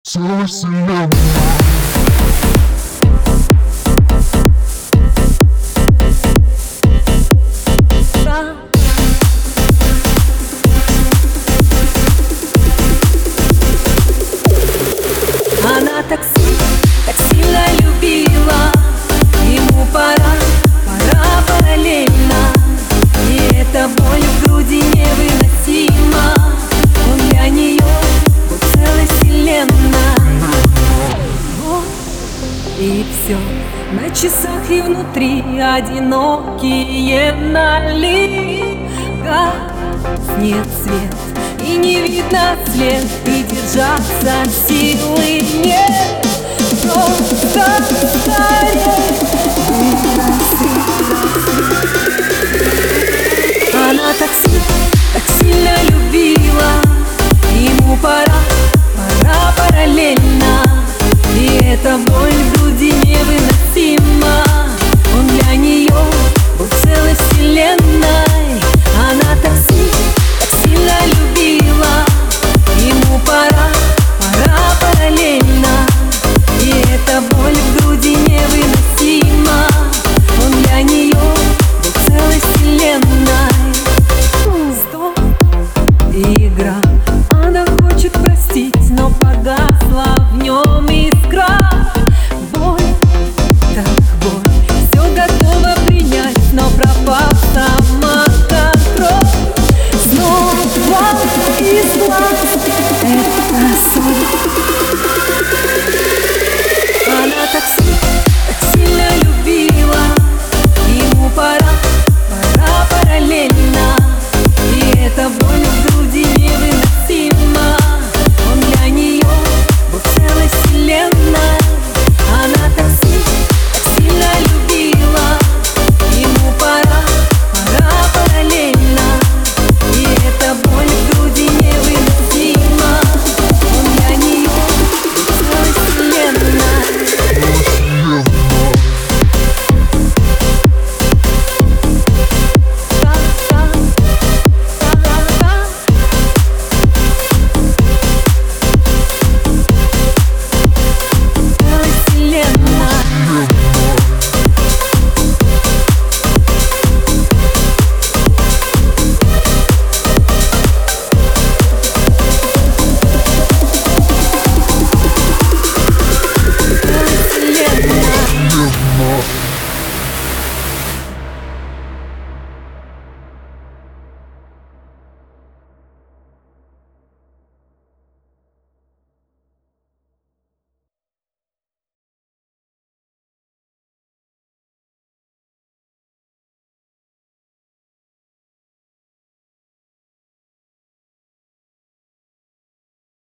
целой вселенной. Она так сильно любила, ему пора параллельно. И эта боль в груди невыносима. Он для нее был целой вселенной. Вот и все на часах и внутри одинокие налип. Гаснет свет и не видно след, и держаться силы нет.